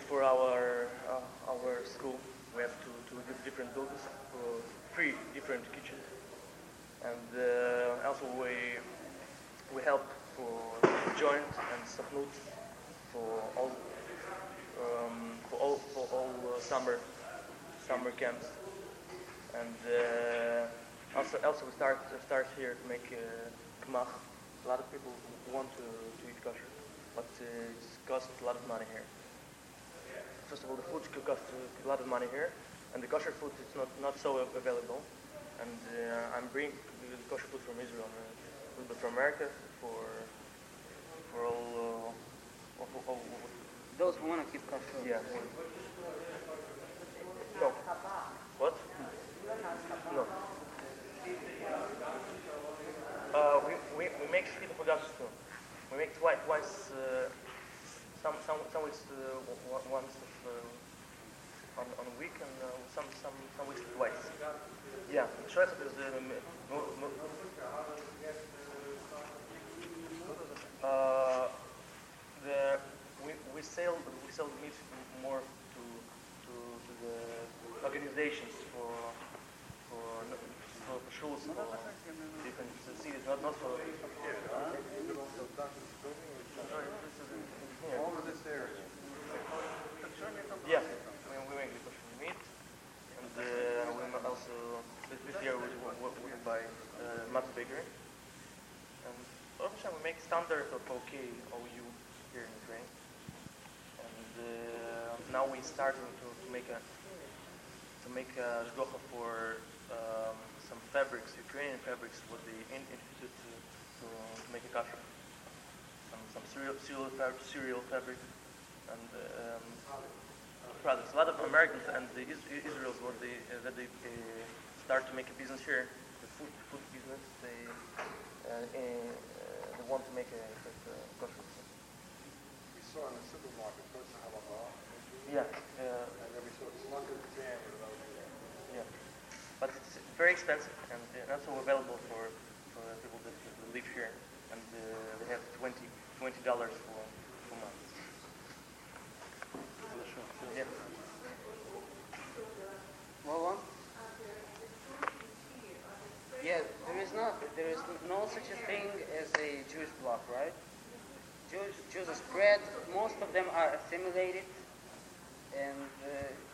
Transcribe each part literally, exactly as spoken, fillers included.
for our uh, our school, we have two, two different buildings, uh, three different kitchens, and uh, also we we help for joint and subnut for all um, for all for all uh, summer summer camps, and uh, also also we start uh, start here to make uh, kmach. A lot of people want to, to eat kosher, but uh, it costs a lot of money here. First of all, the food costs a lot of money here, and the kosher food is not, not so available. And uh, I'm bringing the kosher food from Israel, uh, a little bit from America, for for all, uh, all, all, all those who want to keep kosher. Yeah. No. What? No. Uh, we, we, we make shkita pagash too. We make twice, twice uh, some, some, some weeks uh, w- once of, uh, on, on a week, and uh, some, some, some weeks twice. Yeah, Shretzet is uh, mo- mo- uh, the we, we sell we sell meat more to to, to the organizations for for for shuls, for different cities, not not for. All of this area. Yeah, we, we make the kosher meat, and uh, we also this, this year we we, we buy uh, Matzah bakery, and also we make standard of O K O U here in Ukraine, and uh, now we starting to, to make a to make a shgocha for um, some fabrics, Ukrainian fabrics, what they institute to, to, to make a kosher. Some some cereal cereal, fab, cereal fabric and um, products. A lot of Americans and the Is- Israelis what they uh, that they uh, start to make a business here, the food food business. They uh, uh, they want to make a, a, a kosher. We saw in the supermarket, first halakha. Yeah. Uh, And then we saw slugger jam without jam. Yeah, but it's very expensive and uh, not so available for, for people that, that live here, and uh, they have twenty dollars for for months. Yeah. Well, yeah, there is not there is no such a thing as a Jewish bloc, right? Jews Jews are spread. Most of them are assimilated, and uh,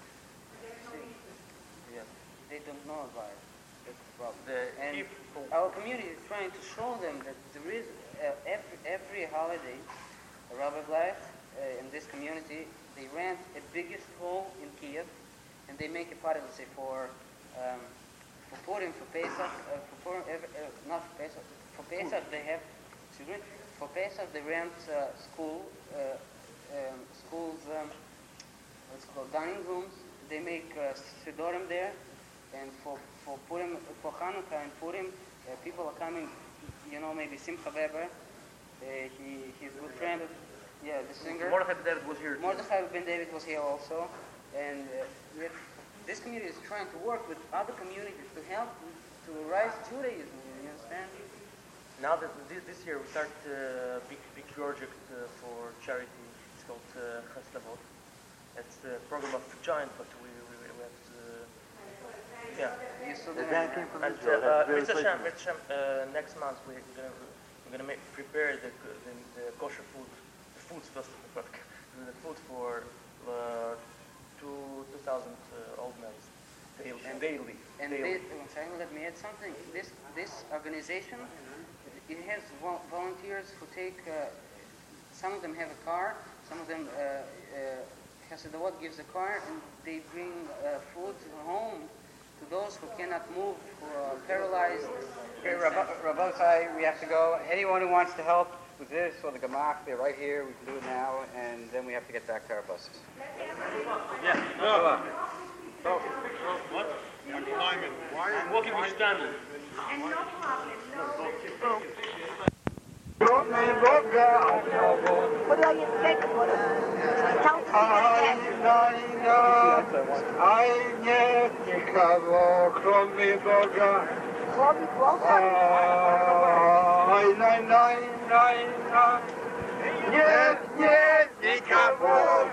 Yeah. they don't know about it. That's the problem. The And people- our community is trying to show them that there is uh, every every holiday, a Rabbi Blythe uh, in this community, they rent a biggest hall in Kiev, and they make a party, let's say for um, for Purim, for Pesach, uh, for Purim, every, uh, not for Pesach, for Pesach they have, excuse me, for Pesach they rent uh, school uh, um, schools um, what's it called dining rooms. They make uh, Sidorim there, and for for Purim, for Hanukkah and Purim, uh, people are coming. You know, maybe Simcha Weber, uh, he he's a good friend of, yeah, the singer. Mordechai Ben David was here. too. Mordechai Ben David was here also, and uh, with, this community is trying to work with other communities to help to rise Judaism. You understand? Now that this, this year we start a big big project uh, for charity. It's called uh, Cheslavot. It's a program of giant, but we we, we have to. Yeah. You saw The the band came from And Israel. uh, That's very Mitzvah Shem, pleasant. Mitzvah Shem, uh, next month we're gonna we're gonna make prepare the the, the kosher food, the foods first, not k- the food for uh, two two thousand uh, old men daily. And- daily. And daily. this, one second, let me add something. This this organization, it has vol- volunteers who take. Uh, some of them have a car. Some of them, uh, uh, Hasidawat gives a car, and they bring uh, food home to those who cannot move, who are paralyzed. Okay, Rabbosai, we have to go. Anyone who wants to help with this or the Gemach, they're right here. We can do it now, and then we have to get back to our buses. Yeah. No. So, what? I'm climbing. Why? I'm walking with standing. And no problem, no. What do I expect? What do Nie, nie, nikogo.